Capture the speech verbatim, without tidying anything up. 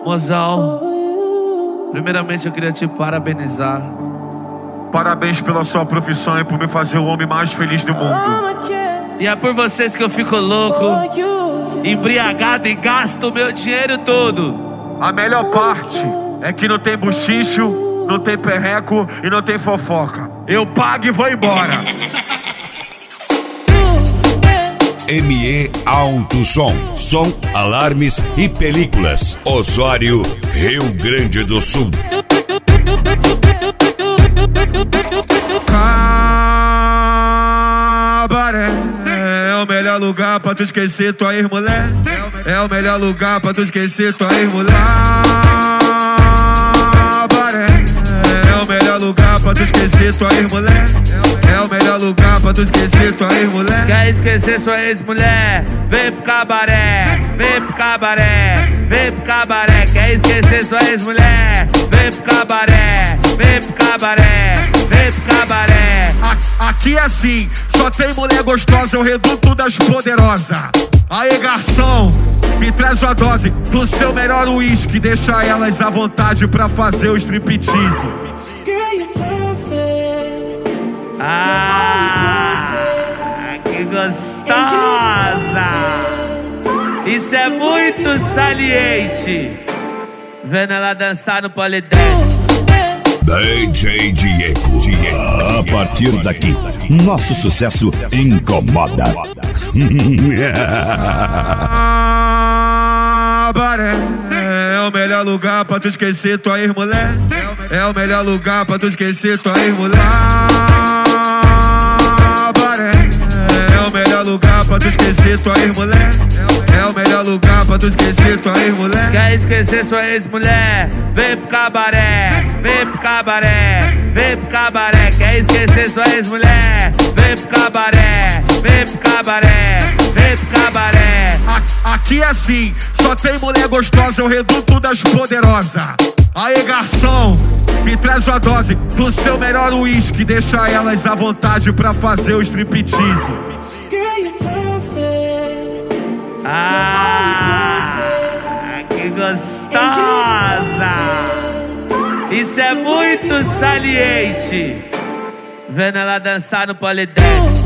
Mozão, primeiramente eu queria te parabenizar. Parabéns pela sua profissão e por me fazer o homem mais feliz do mundo. E é por vocês que eu fico louco, embriagado e gasto o meu dinheiro todo. A melhor parte é que não tem buchicho, não tem perreco e não tem fofoca. Eu pago e vou embora. M E Alto Som, som, alarmes e películas. Osório, Rio Grande do Sul. Cabaré é o melhor lugar pra tu esquecer tua ex-mulher. É o melhor lugar pra tu esquecer tua ex-mulher. Cabaré é o melhor lugar pra tu esquecer tua ex-mulher. É o melhor lugar pra tu esquecer tua ex-mulher. Quer esquecer sua ex-mulher? Vem pro cabaré, vem pro cabaré, vem pro cabaré. Quer esquecer sua ex-mulher? Vem pro cabaré, vem pro cabaré, vem pro cabaré. Aqui é assim, só tem mulher gostosa, é o reduto das poderosas. Aê, garçom, me traz uma dose do seu melhor uísque. Deixa elas à vontade pra fazer o striptease. Ah, que gostosa! Isso é muito saliente. Vendo ela dançar no polidense. D J Diego. Diego. A partir daqui, nosso sucesso incomoda. Cabaré é o melhor lugar pra tu esquecer tua ex-mulher. É o melhor lugar pra tu esquecer tua ex-mulher. Cabaré é o melhor lugar pra tu esquecer tua ex-mulher. É o melhor lugar pra tu esquecer tua ex-mulher. Quer esquecer sua ex-mulher? Vem pro cabaré, vem pro cabaré, vem pro cabaré. Quer esquecer sua ex-mulher? Vem pro cabaré, vem pro cabaré, vem pro cabaré. Aqui é assim, só tem mulher gostosa, é o reduto das poderosas. Aê, garçom, me traz uma dose do seu melhor uísque. Deixa elas à vontade pra fazer o striptease. Ah, que gostosa! Isso é muito saliente. Vendo ela dançar no polidense.